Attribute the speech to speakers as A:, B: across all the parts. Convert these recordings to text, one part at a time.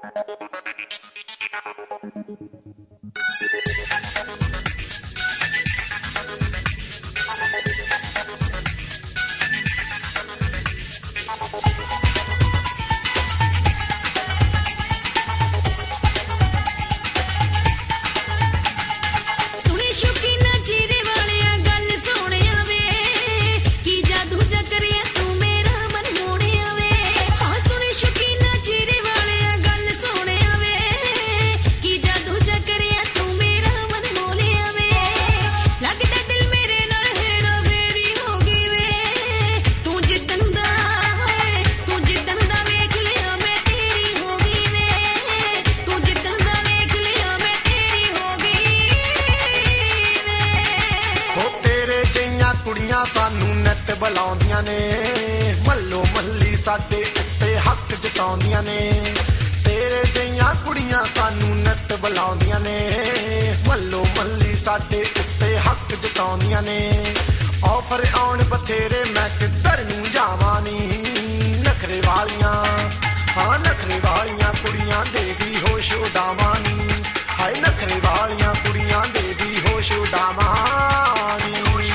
A: ਬੁਲਾਉਂਦੀਆਂ ਨੇ ਮੱਲੋ ਮੱਲੀ ਸਾਡੇ ਉੱਤੇ ਹੱਕ ਜਤਾਉਂਦੀਆਂ ਨੇ ਤੇਰੇ ਜਿਹੀਆਂ ਕੁੜੀਆਂ ਸਾਨੂੰ ਨੱਤ ਬੁਲਾਉਂਦੀਆਂ ਨੇ ਮੱਲੋ ਮੱਲੀ ਸਾਡੇ ਉੱਤੇ ਹੱਕ ਜਤਾਉਂਦੀਆਂ ਨੇ ਆਫਰ ਆਉਣ ਬਥੇਰੇ ਮੈਂ ਕਿੱਧਰ ਨੂੰ ਜਾਵਾਂ ਨੀ ਨਖਰੇ ਵਾਲੀਆਂ ਹਾਂ ਨਖਰੇ ਵਾਲੀਆਂ ਕੁੜੀਆਂ ਦੇ ਵੀ ਹੋਸ਼ ਉਡਾਵਾਂ ਨੀ ਹਾਏ ਨਖਰੇ ਵਾਲੀਆਂ ਕੁੜੀਆਂ ਦੇ ਵੀ ਹੋਸ਼ ਉਡਾਵਾਂ ਨੀ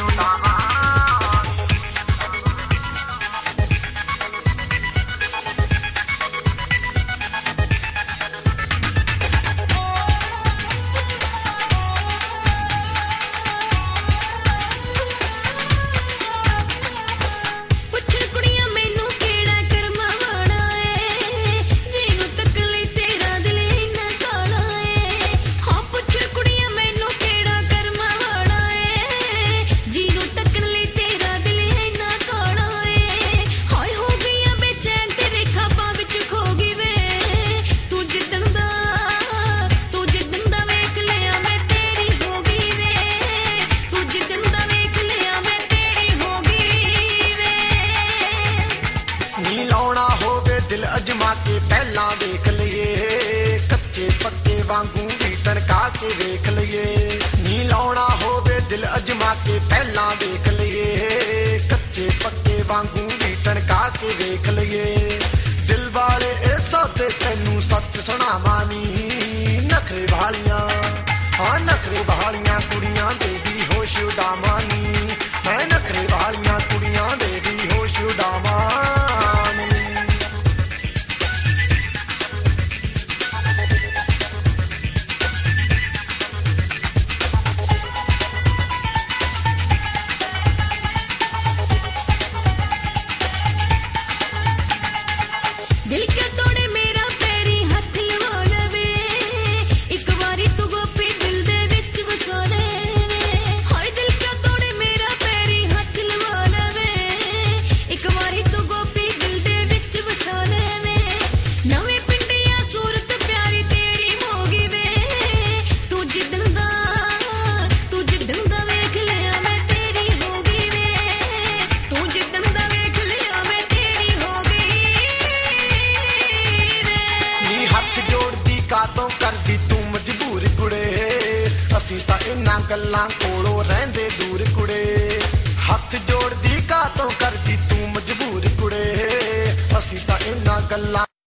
A: ਅਜਮਾ ਕੇ ਪਹਿਲਾਂ ਵੇਖ ਲਈਏ ਕੱਚੇ ਪੱਕੇ ਵਾਂਗੂ ਵੀ ਟਣਕਾ ਕੇ ਵੇਖ ਲਈਏ ਨੀ ਲਾਉਣਾ ਹੋਵੇ ਦਿਲ ਅਜਮਾ ਕੇ ਪਹਿਲਾਂ ਵੇਖ ਲਈਏ ਕੱਚੇ ਪੱਕੇ ਵਾਂਗੂ ਵੀ ਟਣਕਾ ਕੇ ਵੇਖ ਲਈਏ ਦਿਲ ਵਾਲੇ ਇਹ ਸੌਦੇ ਤੈਨੂੰ ਸੱਚ ਸੁਣਾਵਾਂ ਨੀ ਨਖਰੇ ਵਾਲੀਆਂ ਹਾਂ ਨਖਰੇ ਵਾਲੀਆਂ ਕੁੜੀਆਂ ਦੇ ਵੀ ਹੋਸ਼ ਉਡਾਵਾਂ ਨੀ ਮੈਂ ਨਖਰੇ ਵਾਲੀਆਂ ਕੁੜੀਆਂ ਦੇ ਵੀ ਹੋਸ਼ ਉਡਾਵਾਂ ਗੱਲਾਂ ਕੋਲੋਂ ਰਹਿੰਦੇ ਦੂਰ ਕੁੜੇ ਹੱਥ ਜੋੜਦੀ ਕਾਤੋਂ ਕਰਦੀ ਤੂੰ ਮਜਬੂਰ ਕੁੜੇ ਅਸੀਂ ਤਾਂ ਇਹਨਾਂ ਗੱਲਾਂ